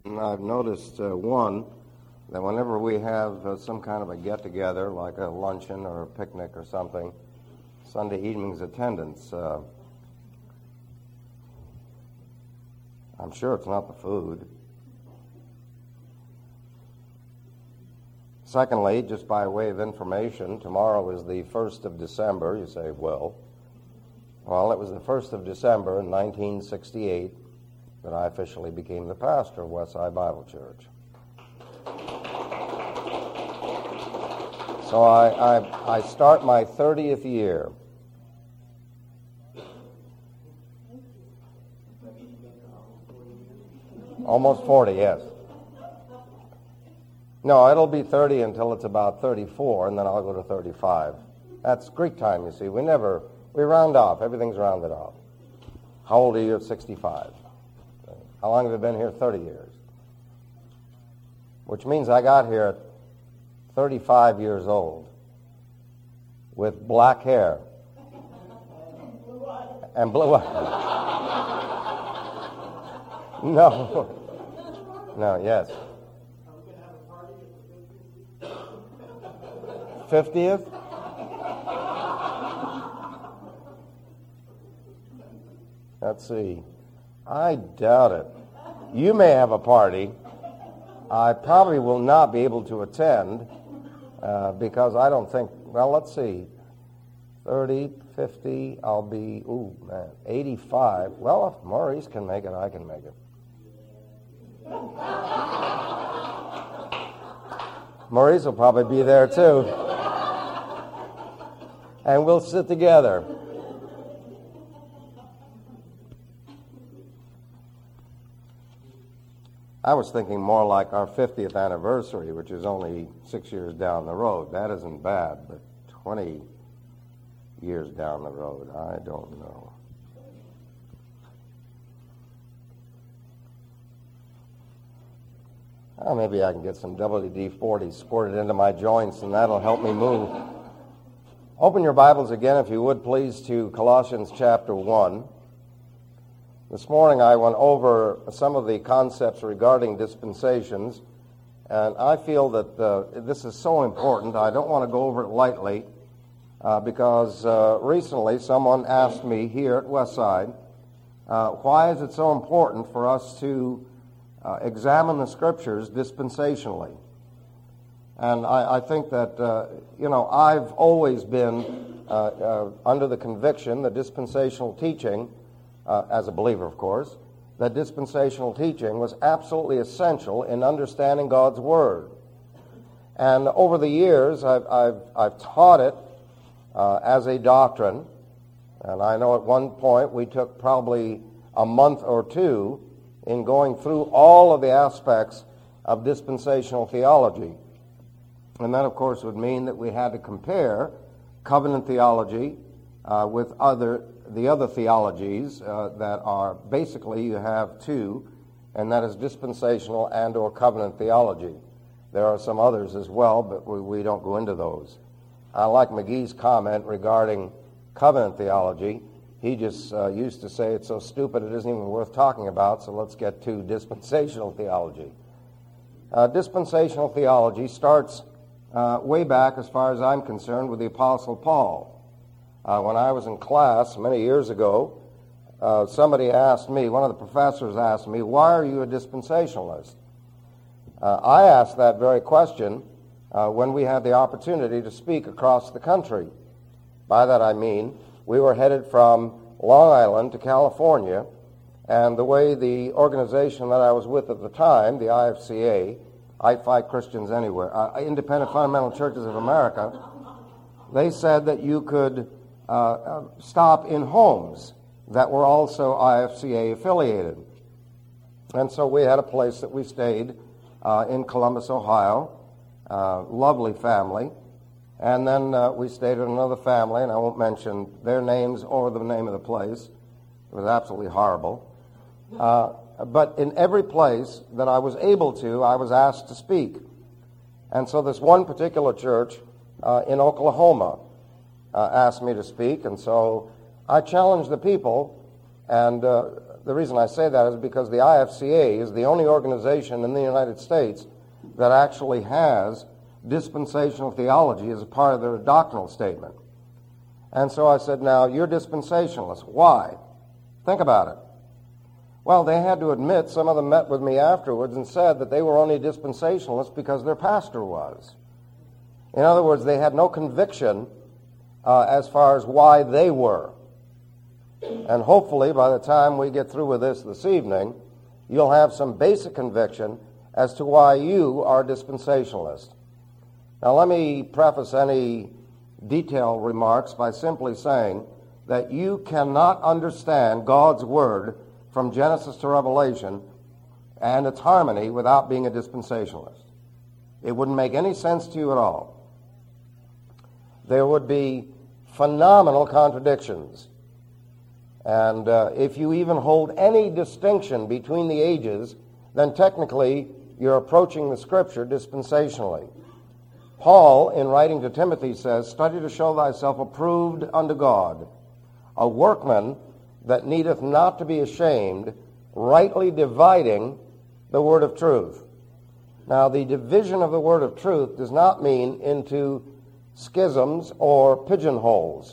I've noticed, one, that whenever we have some kind of a get-together, like a luncheon or a picnic or something, Sunday evening's attendance, I'm sure it's not the food. Secondly, just by way of information, tomorrow is the 1st of December. You say, well, it was the 1st of December in 1968 that I officially became the pastor of Westside Bible Church. So I start my 30th year. Almost 40, yes. No, it'll be 30 until it's about 34, and then I'll go to 35. That's Greek time, you see. We round off. Everything's rounded off. How old are you at 65? How long have you been here? 30 years. Which means I got here at 35 years old with black hair and blue eyes. No, yes. 50th? Let's see. I doubt it. You may have a party. I probably will not be able to attend because I don't think, well, let's see. 30, 50, I'll be, 85. Well, if Maurice can make it, I can make it. Maurice will probably be there too. And we'll sit together. I was thinking more like our 50th anniversary, which is only 6 years down the road. That isn't bad, but 20 years down the road, I don't know. Well, maybe I can get some WD-40 squirted into my joints, and that'll help me move. Open your Bibles again, if you would, please, to Colossians chapter 1. This morning I went over some of the concepts regarding dispensations, and I feel that this is so important. I don't want to go over it lightly because recently someone asked me here at Westside, why is it so important for us to examine the Scriptures dispensationally? And I think that, I've always been under the conviction that dispensational teaching, as a believer, of course, that dispensational teaching was absolutely essential in understanding God's Word. And over the years, I've taught it as a doctrine, and I know at one point we took probably a month or two in going through all of the aspects of dispensational theology. And that, of course, would mean that we had to compare covenant theology with the other theologies that are basically, you have two, and that is dispensational and or covenant theology. There are some others as well, but we don't go into those. I like McGee's comment regarding covenant theology. He just used to say it's so stupid it isn't even worth talking about, so let's get to dispensational theology. Dispensational theology starts way back, as far as I'm concerned, with the Apostle Paul. When I was in class many years ago, somebody asked me, one of the professors asked me, why are you a dispensationalist? I asked that very question when we had the opportunity to speak across the country. By that I mean, we were headed from Long Island to California, and the way the organization that I was with at the time, the IFCA, I Fight Christians Anywhere, Independent Fundamental Churches of America, they said that you could stop in homes that were also IFCA affiliated. And so we had a place that we stayed in Columbus, Ohio, lovely family. And then we stayed at another family, and I won't mention their names or the name of the place. It was absolutely horrible. But in every place that I was able to, I was asked to speak. And so this one particular church in Oklahoma asked me to speak, and so I challenged the people, and the reason I say that is because the IFCA is the only organization in the United States that actually has dispensational theology as a part of their doctrinal statement. And so I said, now, you're dispensationalists. Why? Think about it. Well, they had to admit, some of them met with me afterwards and said that they were only dispensationalists because their pastor was. In other words, they had no conviction as far as why they were. And hopefully, by the time we get through with this evening, you'll have some basic conviction as to why you are dispensationalist. Now, let me preface any detailed remarks by simply saying that you cannot understand God's Word from Genesis to Revelation and its harmony without being a dispensationalist. It wouldn't make any sense to you at all. There would be phenomenal contradictions. And if you even hold any distinction between the ages, then technically you're approaching the Scripture dispensationally. Paul, in writing to Timothy, says, "Study to show thyself approved unto God, a workman that needeth not to be ashamed, rightly dividing the word of truth." Now, the division of the word of truth does not mean into schisms or pigeonholes.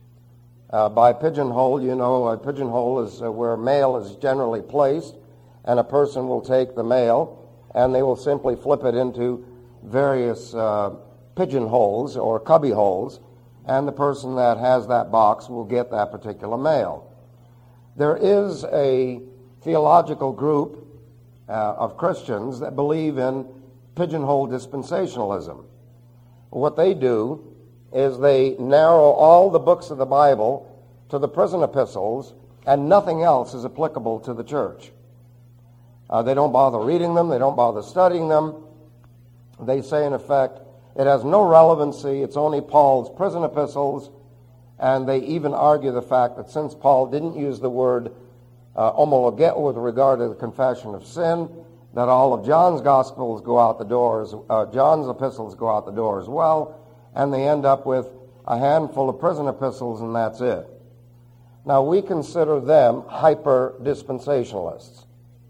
By pigeonhole, you know, a pigeonhole is where mail is generally placed, and a person will take the mail, and they will simply flip it into various pigeonholes or cubby holes, and the person that has that box will get that particular mail. There is a theological group of Christians that believe in pigeonhole dispensationalism. What they do is they narrow all the books of the Bible to the prison epistles, and nothing else is applicable to the church. They don't bother reading them. They don't bother studying them. They say, in effect, it has no relevancy. It's only Paul's prison epistles. And they even argue the fact that since Paul didn't use the word homologeo with regard to the confession of sin, that all of John's Gospels go out the door, John's epistles go out the door as well, and they end up with a handful of prison epistles, and that's it. Now, we consider them hyper-dispensationalists.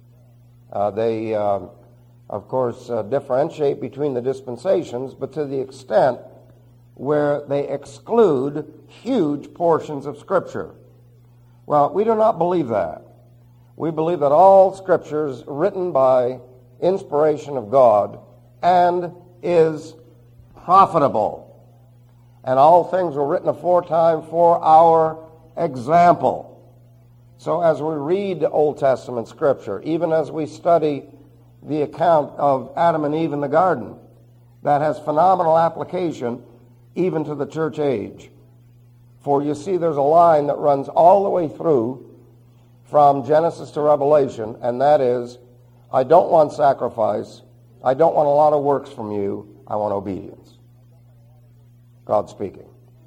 They, of course, differentiate between the dispensations, but to the extent where they exclude huge portions of Scripture. Well, we do not believe that. We believe that all Scripture is written by inspiration of God and is profitable. And all things were written aforetime for our example. So as we read the Old Testament Scripture, even as we study the account of Adam and Eve in the garden, that has phenomenal application even to the church age. For you see, there's a line that runs all the way through from Genesis to Revelation, and that is, I don't want sacrifice. I don't want a lot of works from you. I want obedience. God speaking.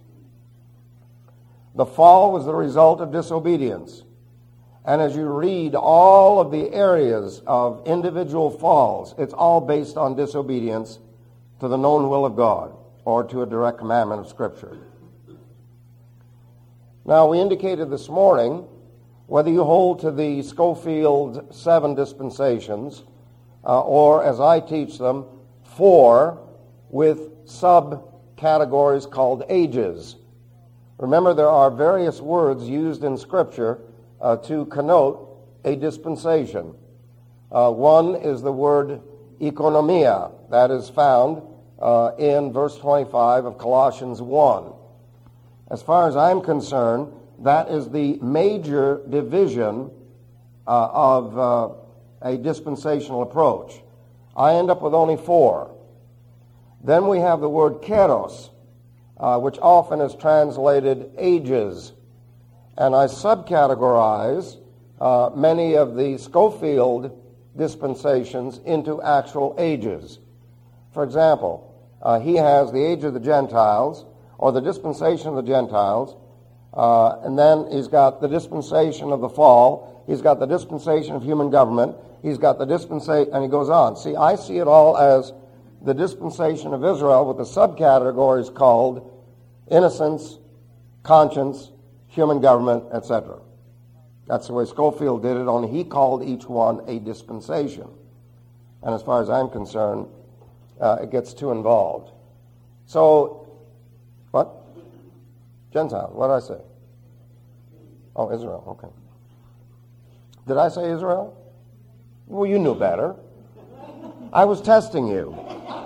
The fall was the result of disobedience. And as you read all of the areas of individual falls, it's all based on disobedience to the known will of God or to a direct commandment of Scripture. Now, we indicated this morning, whether you hold to the Scofield 7 dispensations, or as I teach them, 4 with subcategories called ages. Remember, there are various words used in Scripture to connote a dispensation. One is the word economia. That is found in verse 25 of Colossians 1. As far as I'm concerned, that is the major division of a dispensational approach. I end up with only 4. Then we have the word kairos, which often is translated ages. And I subcategorize many of the Scofield dispensations into actual ages. For example, he has the age of the Gentiles, or the dispensation of the Gentiles, and then he's got the dispensation of the fall, he's got the dispensation of human government, he's got the dispensation, and he goes on. See, I see it all as the dispensation of Israel with the subcategories called innocence, conscience, human government, etc. That's the way Schofield did it, only he called each one a dispensation. And as far as I'm concerned, it gets too involved. So, what? Gentiles. What did I say? Oh, Israel. Okay. Did I say Israel? Well, you knew better. I was testing you.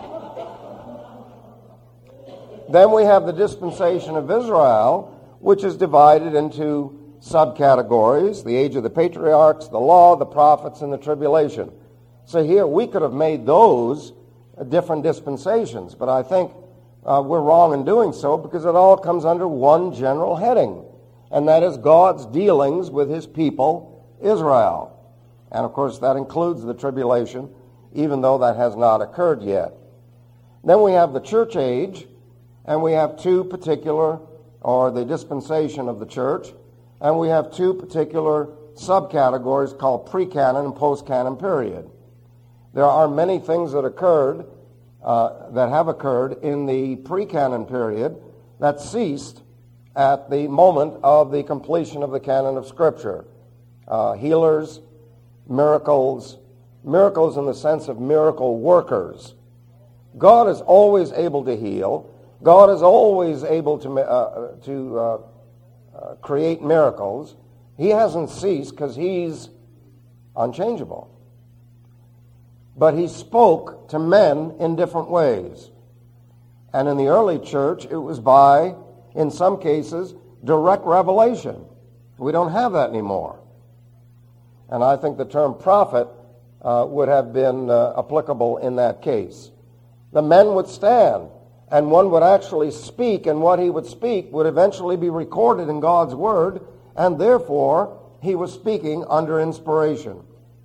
Then we have the dispensation of Israel, which is divided into subcategories: the age of the patriarchs, the law, the prophets, and the tribulation. So here we could have made those different dispensations, but I think we're wrong in doing so because it all comes under one general heading, and that is God's dealings with his people, Israel. And of course that includes the tribulation, even though that has not occurred yet. Then we have the church age, and we have two particular, or the dispensation of the church, and we have two particular subcategories called pre-canon and post-canon period. There are many things that have occurred in the pre-canon period that ceased at the moment of the completion of the canon of Scripture. Healers, miracles in the sense of miracle workers. God is always able to heal. God is always able to create miracles. He hasn't ceased because he's unchangeable. But he spoke to men in different ways. And in the early church, it was by, in some cases, direct revelation. We don't have that anymore. And I think the term prophet would have been applicable in that case. The men would stand, and one would actually speak, and what he would speak would eventually be recorded in God's Word, and therefore he was speaking under inspiration.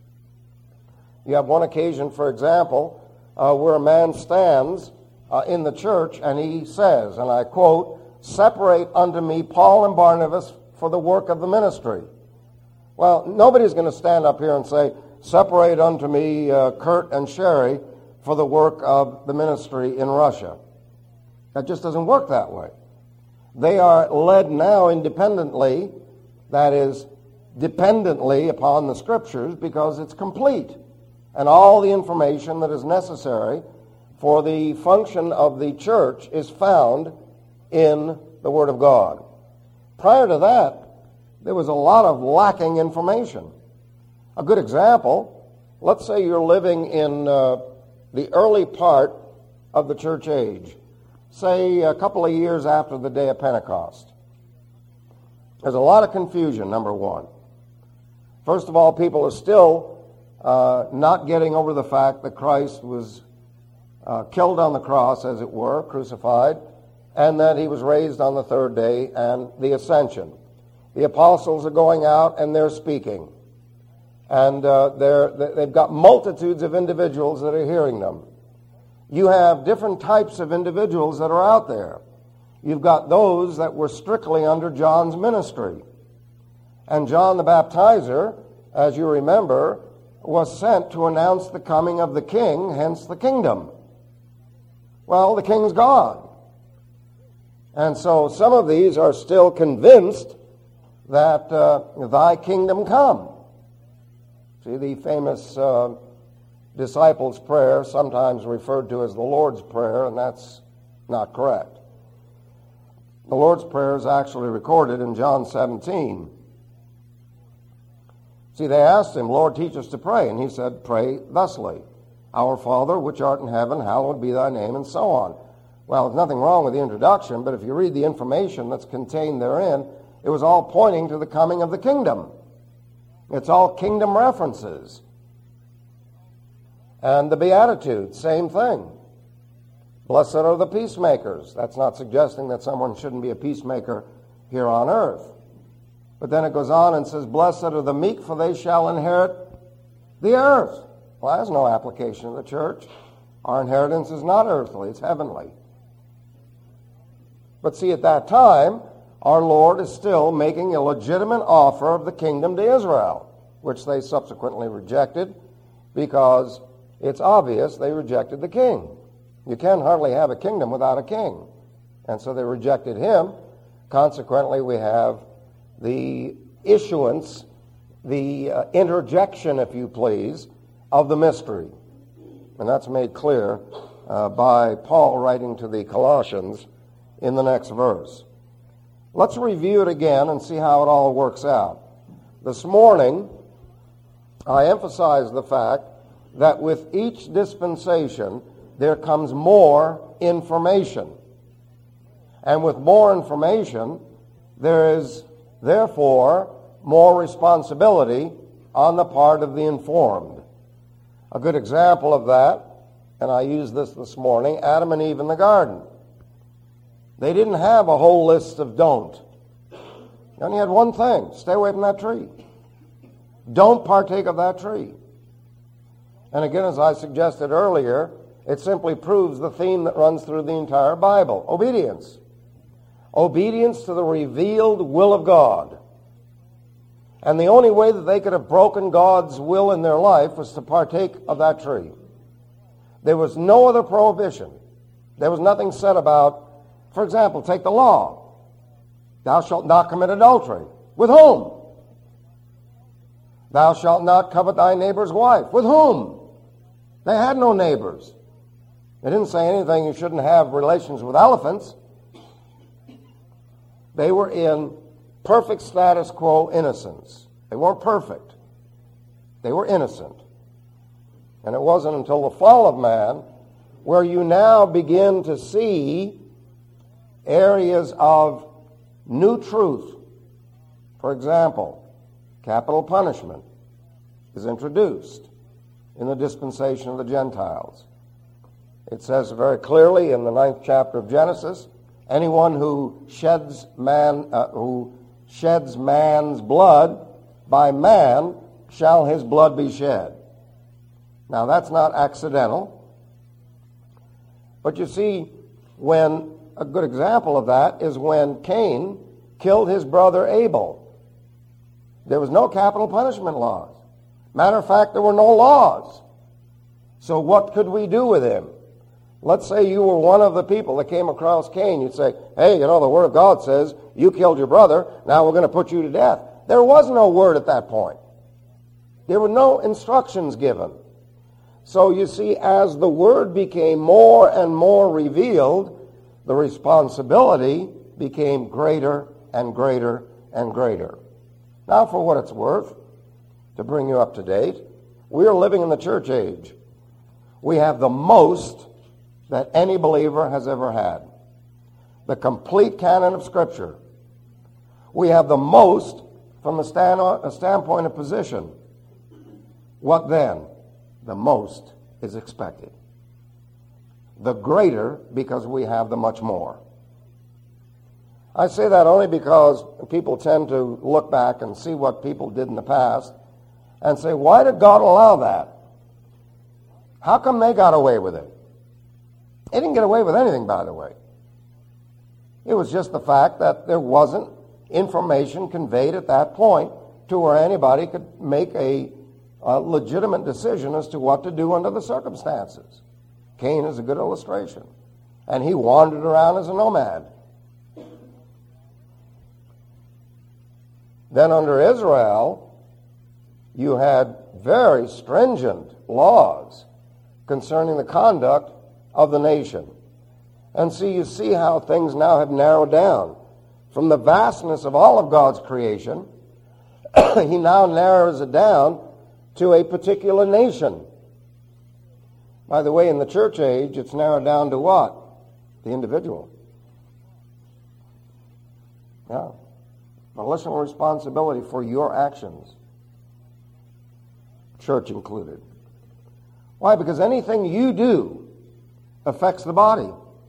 You have one occasion, for example, where a man stands in the church and he says, and I quote, "Separate unto me Paul and Barnabas for the work of the ministry." Well, nobody's going to stand up here and say, "Separate unto me Kurt and Sherry for the work of the ministry in Russia." That just doesn't work that way. They are led now independently, that is, dependently upon the Scriptures, because it's complete. And all the information that is necessary for the function of the church is found in the Word of God. Prior to that, there was a lot of lacking information. A good example, let's say you're living in the early part of the church age, say a couple of years after the day of Pentecost. There's a lot of confusion, number one. First of all, people are still not getting over the fact that Christ was killed on the cross, as it were, crucified, and that he was raised on the third day, and the ascension. The apostles are going out and they're speaking. And they've got multitudes of individuals that are hearing them. You have different types of individuals that are out there. You've got those that were strictly under John's ministry. And John the Baptizer, as you remember, was sent to announce the coming of the king, hence the kingdom. Well, the king's gone. And so some of these are still convinced that thy kingdom come. See, the famous disciples' prayer, sometimes referred to as the Lord's Prayer, and that's not correct. The Lord's Prayer is actually recorded in John 17. See, they asked him, "Lord, teach us to pray." And he said, "Pray thusly, Our Father, which art in heaven, hallowed be thy name," and so on. Well, there's nothing wrong with the introduction, but if you read the information that's contained therein, it was all pointing to the coming of the kingdom. It's all kingdom references. And the Beatitudes, same thing. Blessed are the peacemakers. That's not suggesting that someone shouldn't be a peacemaker here on earth. But then it goes on and says, "Blessed are the meek, for they shall inherit the earth." Well, that has no application to the church. Our inheritance is not earthly, it's heavenly. But see, at that time, our Lord is still making a legitimate offer of the kingdom to Israel, which they subsequently rejected because it's obvious they rejected the king. You can hardly have a kingdom without a king. And so they rejected him. Consequently, we have the issuance the interjection, if you please, of the mystery. And that's made clear by Paul writing to the Colossians in the next verse. Let's review it again and see how it all works out. This morning, I emphasized the fact that with each dispensation, there comes more information. And with more information, there is, therefore, more responsibility on the part of the informed. A good example of that, and I used this morning, Adam and Eve in the garden. They didn't have a whole list of don't. They only had one thing: stay away from that tree. Don't partake of that tree. And again, as I suggested earlier, it simply proves the theme that runs through the entire Bible: obedience. Obedience to the revealed will of God. And the only way that they could have broken God's will in their life was to partake of that tree. There was no other prohibition. There was nothing said about, for example, take the law. Thou shalt not commit adultery. With whom? Thou shalt not covet thy neighbor's wife. With whom? They had no neighbors. They didn't say anything you shouldn't have relations with elephants. They were in perfect status quo innocence. They weren't perfect. They were innocent. And it wasn't until the fall of man where you now begin to see areas of new truth. For example, capital punishment is introduced in the dispensation of the Gentiles. It says very clearly in the 9th chapter of Genesis, anyone who sheds man's blood, by man shall his blood be shed. Now that's not accidental. But you see, when a good example of that is when Cain killed his brother Abel. There was no capital punishment laws. Matter of fact, there were no laws. So what could we do with him? Let's say you were one of the people that came across Cain. You'd say, hey, the Word of God says you killed your brother. Now we're going to put you to death. There was no word at that point. There were no instructions given. So you see, as the Word became more and more revealed, the responsibility became greater and greater and greater. Now, for what it's worth, to bring you up to date, we are living in the church age. We have the most that any believer has ever had. The complete canon of Scripture. We have the most from a standpoint of position. What then? The most is expected. The greater because we have the much more. I say that only because people tend to look back and see what people did in the past and say, why did God allow that? How come they got away with it? They didn't get away with anything, by the way. It was just the fact that there wasn't information conveyed at that point to where anybody could make a legitimate decision as to what to do under the circumstances. Cain is a good illustration. And he wandered around as a nomad. Then under Israel, you had very stringent laws concerning the conduct of the nation. And so you see how things now have narrowed down. From the vastness of all of God's creation, he now narrows it down to a particular nation. By the way, in the church age, it's narrowed down to what? The individual. Yeah. Volitional responsibility for your actions. Church included. Why? Because anything you do affects the body.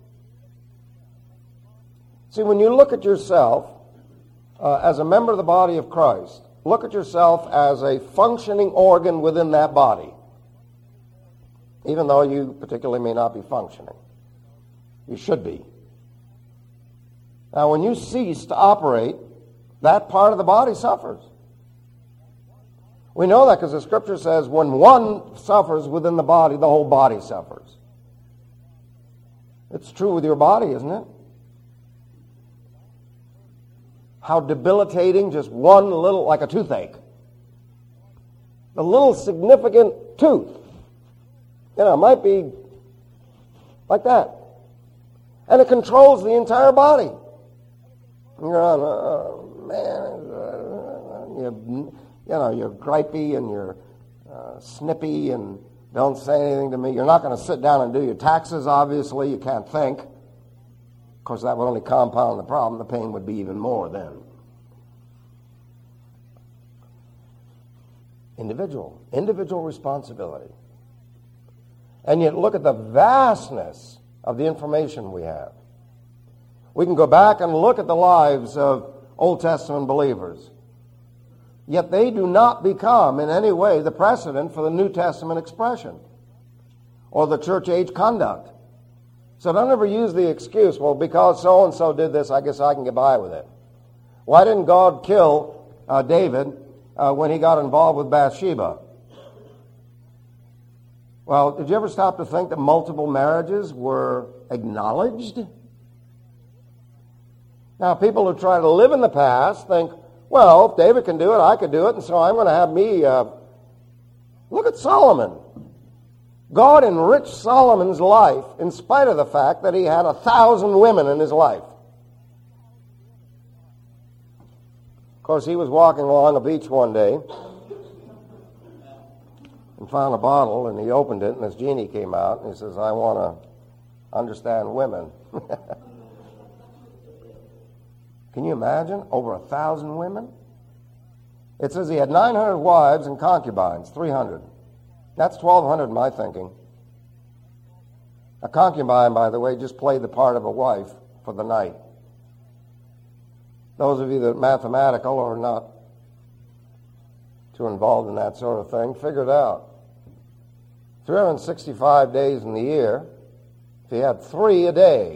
See, when you look at yourself as a member of the body of Christ, look at yourself as a functioning organ within that body, even though you particularly may not be functioning. You should be. Now, when you cease to operate, that part of the body suffers. We know that because the Scripture says when one suffers within the body, the whole body suffers. It's true with your body, isn't it? How debilitating just one little, like a toothache. the little significant tooth. It might be like that. And it controls the entire body. You're on, you're gripey and you're snippy and don't say anything to me. You're not going to sit down and do your taxes, obviously. You can't think. Of course, that would only compound the problem. The pain would be even more then. Individual responsibility. And yet look at the vastness of the information we have. We can go back and look at the lives of Old Testament believers. Yet they do not become in any way the precedent for the New Testament expression or the church age conduct. So don't ever use the excuse, well, because so-and-so did this, I guess I can get by with it. Why didn't God kill David when he got involved with Bathsheba? Well, did you ever stop to think that multiple marriages were acknowledged? Now, people who try to live in the past think, well, if David can do it, I could do it, and so I'm going to have me... Look at Solomon. God enriched Solomon's life in spite of the fact that he had 1,000 women in his life. Of course, he was walking along a beach one day and found a bottle, and he opened it, and this genie came out, and he says, I want to understand women. Can you imagine? Over 1,000 women? It says he had 900 wives and concubines, 300. That's 1,200 in my thinking. A concubine, by the way, just played the part of a wife for the night. Those of you that are mathematical or not too involved in that sort of thing, figure it out. 365 days in the year, if he had 3 a day,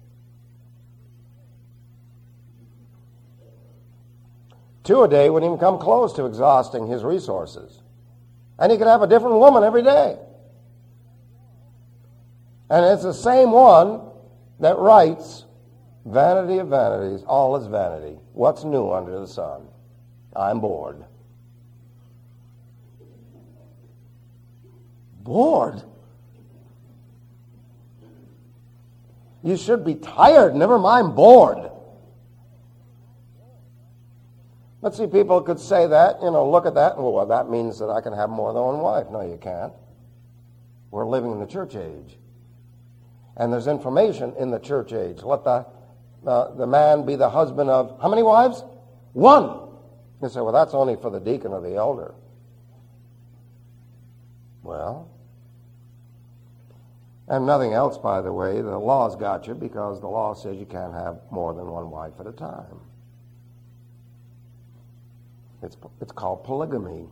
two a day wouldn't even come close to exhausting his resources. And he could have a different woman every day. And it's the same one that writes, vanity of vanities, all is vanity. What's new under the sun? I'm bored. Bored? You should be tired, never mind bored. Let's see, people could say that, look at that, and well, that means that I can have more than one wife. No, you can't. We're living in the church age. And there's information in the church age. Let the man be the husband of how many wives? 1. You say, well, that's only for the deacon or the elder. Well, and nothing else, by the way, the law's got you because the law says you can't have more than one wife at a time. It's called polygamy.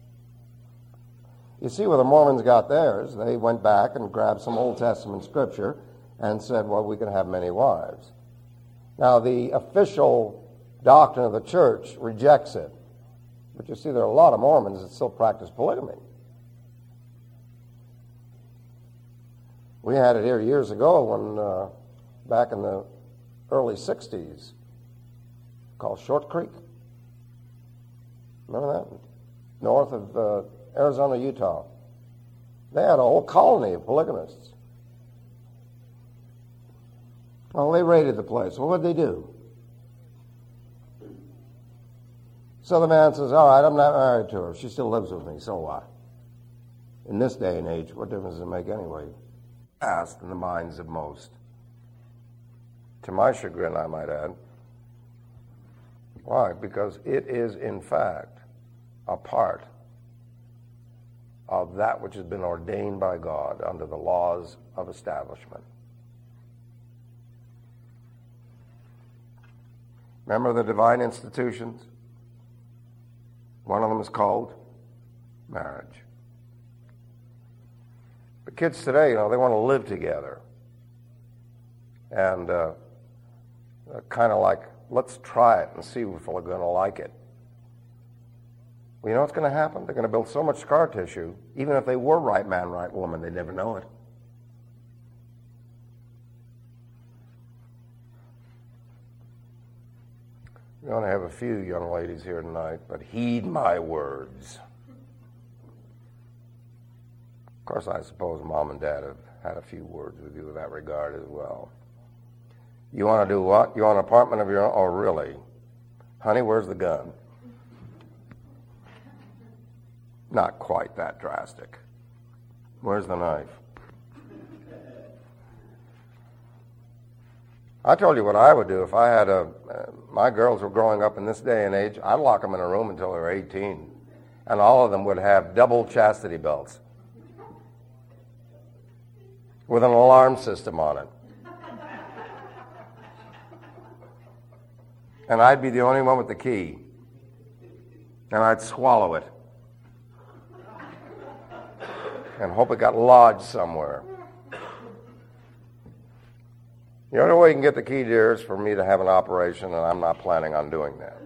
You see where the Mormons got theirs. They went back and grabbed some Old Testament scripture and said, well, we can have many wives. Now, the official doctrine of the church rejects it. But you see, there are a lot of Mormons that still practice polygamy. We had it here years ago when, back in the early 60s, called Short Creek. Remember that? North of Arizona, Utah. They had a whole colony of polygamists. Well, they raided the place. Well, what did they do? So the man says, all right, I'm not married to her. She still lives with me, so what? In this day and age, what difference does it make anyway? Asked in the minds of most. To my chagrin, I might add. Why? Because it is, in fact, a part of that which has been ordained by God under the laws of establishment. Remember the divine institutions? One of them is called marriage. But kids today, they want to live together. And kind of like, let's try it and see if we're going to like it. Well, you know what's going to happen? They're going to build so much scar tissue, even if they were right man, right woman, they'd never know it. We're going to have a few young ladies here tonight, but heed my words. course, I suppose Mom and Dad have had a few words with you in that regard as well. You want to do what? You want an apartment of your own? Oh, really? Honey, where's the gun? Not quite that drastic. Where's the knife? I told you what I would do if I had my girls were growing up in this day and age. I'd lock them in a room until they were 18, and all of them would have double chastity belts with an alarm system on it. And I'd be the only one with the key, and I'd swallow it and hope it got lodged somewhere. The only way you can get the key, dear, is for me to have an operation, and I'm not planning on doing that.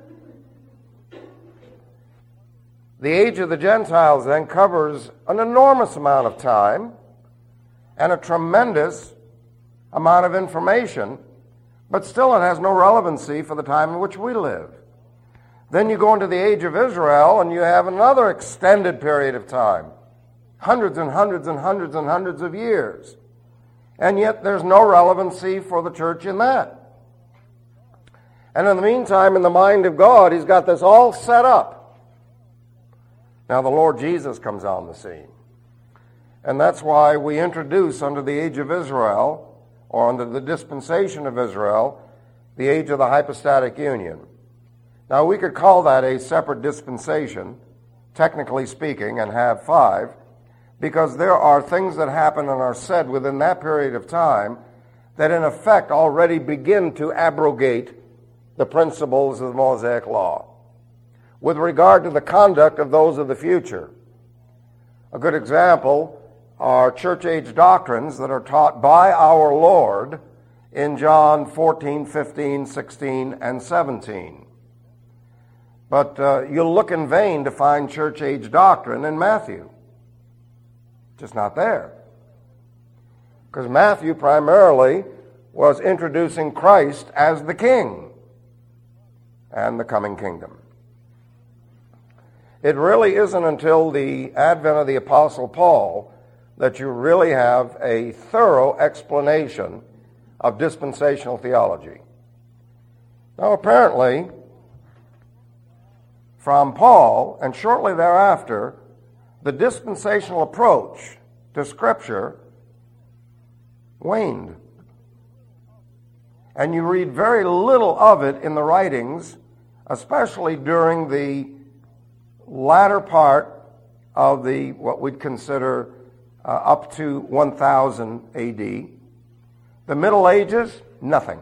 The age of the Gentiles then covers an enormous amount of time and a tremendous amount of information, but still it has no relevancy for the time in which we live. Then you go into the age of Israel, and you have another extended period of time, hundreds and hundreds and hundreds and hundreds of years. And yet there's no relevancy for the church in that. And in the meantime, in the mind of God, he's got this all set up. Now the Lord Jesus comes on the scene. And that's why we introduce under the age of Israel, or under the dispensation of Israel, the age of the hypostatic union. Now we could call that a separate dispensation, technically speaking, and have 5, because there are things that happen and are said within that period of time that in effect already begin to abrogate the principles of the Mosaic Law with regard to the conduct of those of the future. A good example are church age doctrines that are taught by our Lord in John 14, 15, 16, and 17. But you'll look in vain to find church age doctrine in Matthew. Just not there. Because Matthew primarily was introducing Christ as the King and the coming kingdom. It really isn't until the advent of the Apostle Paul that you really have a thorough explanation of dispensational theology. Now apparently, from Paul, and shortly thereafter, the dispensational approach to Scripture waned. And you read very little of it in the writings, especially during the latter part of the what we'd consider up to 1000 A.D. The Middle Ages, nothing.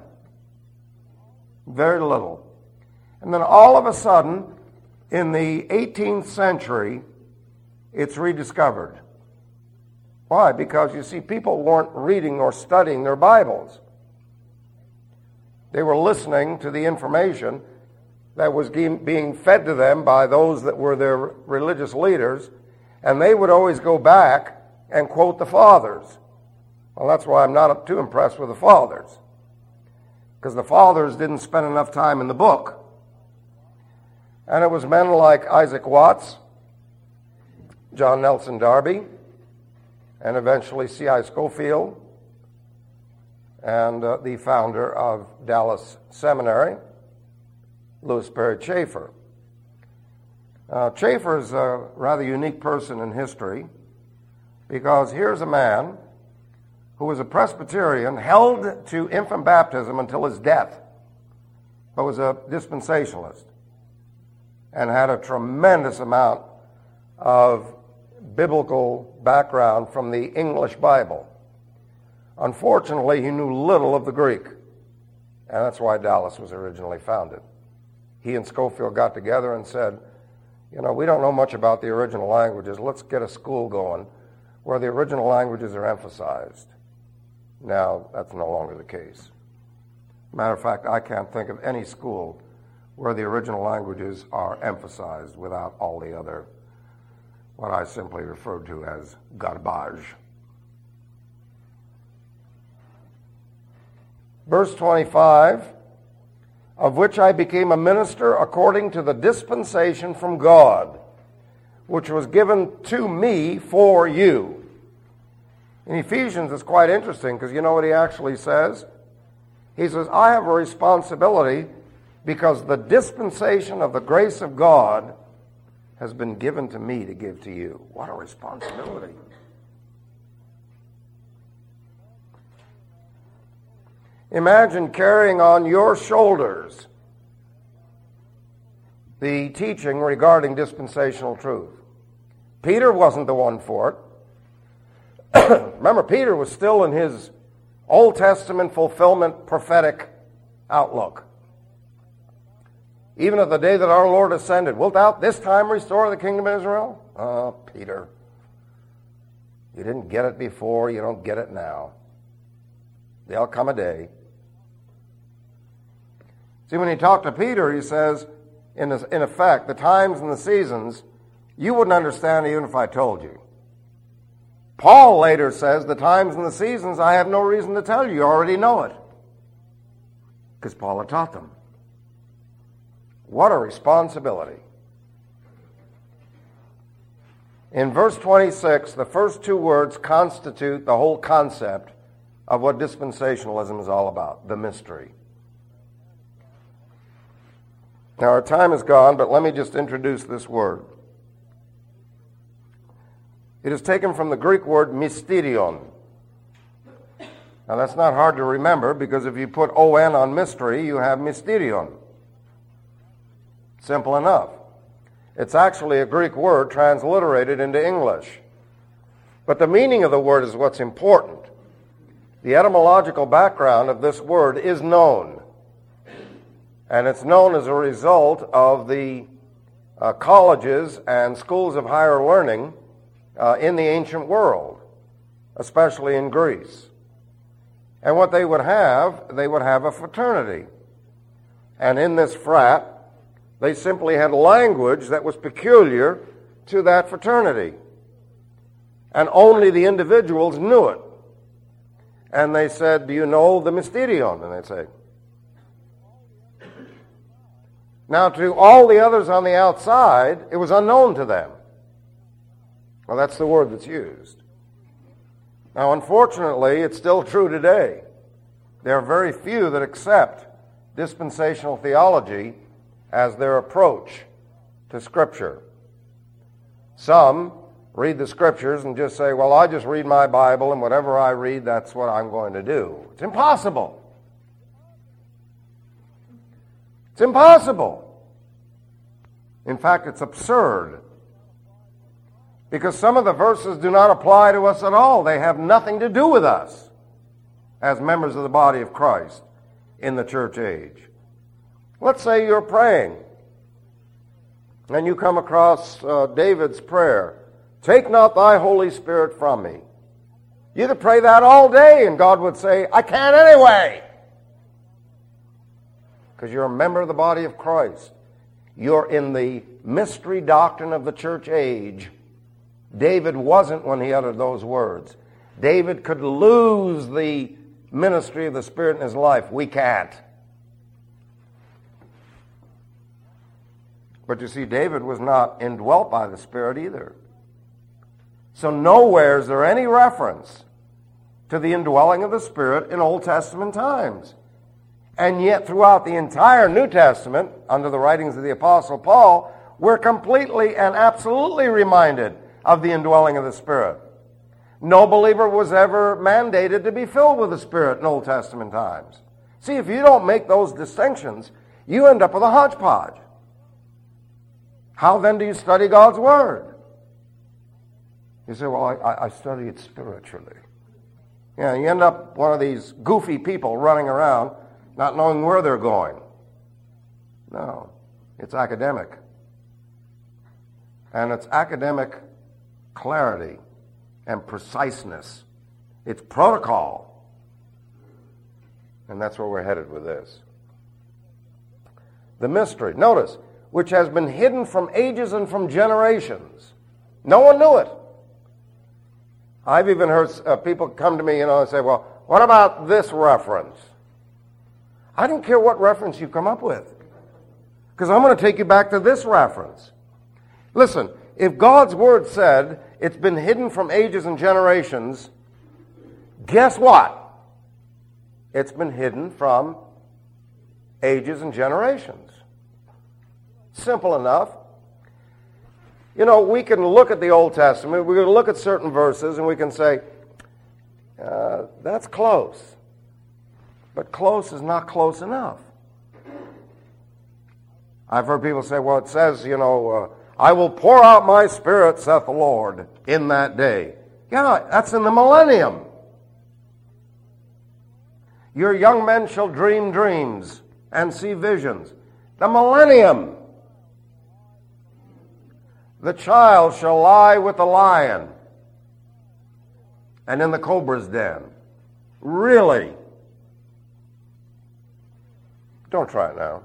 Very little. And then all of a sudden, in the 18th century, it's rediscovered. Why? Because, you see, people weren't reading or studying their Bibles. They were listening to the information that was being fed to them by those that were their religious leaders, and they would always go back and quote the Fathers. Well, that's why I'm not too impressed with the Fathers, because the Fathers didn't spend enough time in the book. And it was men like Isaac Watts, John Nelson Darby, and eventually C.I. Scofield, and the founder of Dallas Seminary, Lewis Perry Chafer. Chafer is a rather unique person in history, because here's a man who was a Presbyterian, held to infant baptism until his death, but was a dispensationalist, and had a tremendous amount of biblical background from the English Bible. Unfortunately, he knew little of the Greek, and that's why Dallas was originally founded. He and Scofield got together and said, you know, we don't know much about the original languages. Let's get a school going where the original languages are emphasized. Now, that's no longer the case. Matter of fact, I can't think of any school where the original languages are emphasized without all the other, what I simply refer to as garbage. Verse 25, of which I became a minister according to the dispensation from God, which was given to me for you. In Ephesians, it's quite interesting because you know what he actually says? He says, I have a responsibility because the dispensation of the grace of God has been given to me to give to you. What a responsibility. Imagine carrying on your shoulders the teaching regarding dispensational truth. Peter wasn't the one for it. Remember, Peter was still in his Old Testament fulfillment prophetic outlook. Even at the day that our Lord ascended, wilt thou this time restore the kingdom of Israel? Oh, Peter, you didn't get it before, you don't get it now. There'll come a day. See, when he talked to Peter, he says, in effect, the times and the seasons, you wouldn't understand even if I told you. Paul later says, the times and the seasons, I have no reason to tell you. You already know it. Because Paul had taught them. What a responsibility. In verse 26, the first two words constitute the whole concept of what dispensationalism is all about, the mystery. Now, our time is gone, but let me just introduce this word. It is taken from the Greek word mysterion. Now, that's not hard to remember, because if you put O-N on mystery, you have mysterion. Simple enough. It's actually a Greek word transliterated into English. But the meaning of the word is what's important. The etymological background of this word is known. And it's known as a result of the colleges and schools of higher learning in the ancient world, especially in Greece. And what they would have a fraternity. And in this frat, they simply had language that was peculiar to that fraternity. And only the individuals knew it. And they said, do you know the mysterion? And they'd say, now, to all the others on the outside, it was unknown to them. Well, that's the word that's used. Now, unfortunately, it's still true today. There are very few that accept dispensational theology as their approach to Scripture. Some read the Scriptures and just say, well, I just read my Bible, and whatever I read, that's what I'm going to do. It's impossible. It's impossible. In fact, it's absurd. Because some of the verses do not apply to us at all. They have nothing to do with us as members of the body of Christ in the church age. Let's say you're praying and you come across David's prayer, take not thy Holy Spirit from me. You could pray that all day and God would say, I can't anyway. Because you're a member of the body of Christ. You're in the mystery doctrine of the church age. David wasn't when he uttered those words. David could lose the ministry of the Spirit in his life. We can't. But you see, David was not indwelt by the Spirit either. So nowhere is there any reference to the indwelling of the Spirit in Old Testament times. And yet throughout the entire New Testament, under the writings of the Apostle Paul, we're completely and absolutely reminded of the indwelling of the Spirit. No believer was ever mandated to be filled with the Spirit in Old Testament times. See, if you don't make those distinctions, you end up with a hodgepodge. How then do you study God's Word? You say, well, I study it spiritually. Yeah, you end up one of these goofy people running around not knowing where they're going. No, it's academic. And it's academic clarity and preciseness. It's protocol. And that's where we're headed with this. The mystery, notice, which has been hidden from ages and from generations. No one knew it. I've even heard people come to me, and say, well, what about this reference? I don't care what reference you come up with, because I'm going to take you back to this reference. Listen, if God's Word said it's been hidden from ages and generations, Guess what? It's been hidden from ages and generations. Simple enough. You know, we can look at the Old Testament, we can look at certain verses, and we can say, that's close. But close is not close enough. I've heard people say, well, it says, I will pour out my Spirit, saith the Lord, in that day. Yeah, that's in the millennium. Your young men shall dream dreams and see visions. The millennium. The child shall lie with the lion and in the cobra's den. Really? Don't try it now.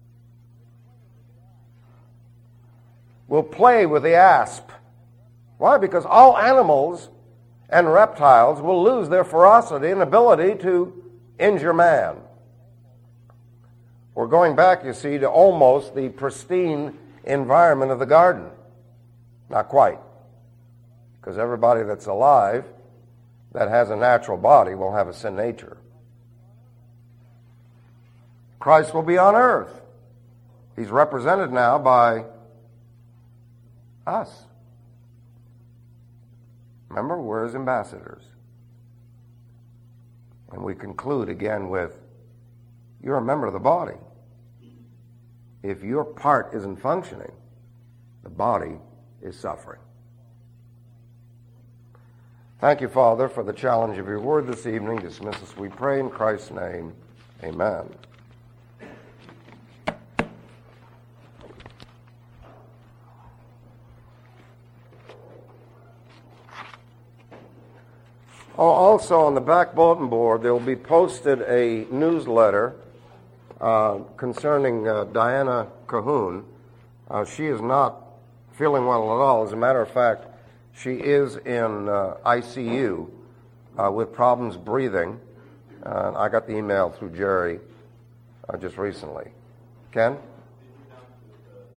We'll play with the asp. Why? Because all animals and reptiles will lose their ferocity and ability to injure man. We're going back, you see, to almost the pristine environment of the garden. Not quite. Because everybody that's alive that has a natural body will have a sin nature. Christ will be on earth. He's represented now by us. Remember, we're his ambassadors. And we conclude again with, you're a member of the body. If your part isn't functioning, the body is suffering. Thank you, Father, for the challenge of your word this evening. Dismiss us, we pray, in Christ's name. Amen. Also, on the back bulletin board, there will be posted a newsletter concerning Diana Cahoon. She is not feeling well at all. As a matter of fact, she is in ICU with problems breathing. I got the email through Jerry just recently. Ken?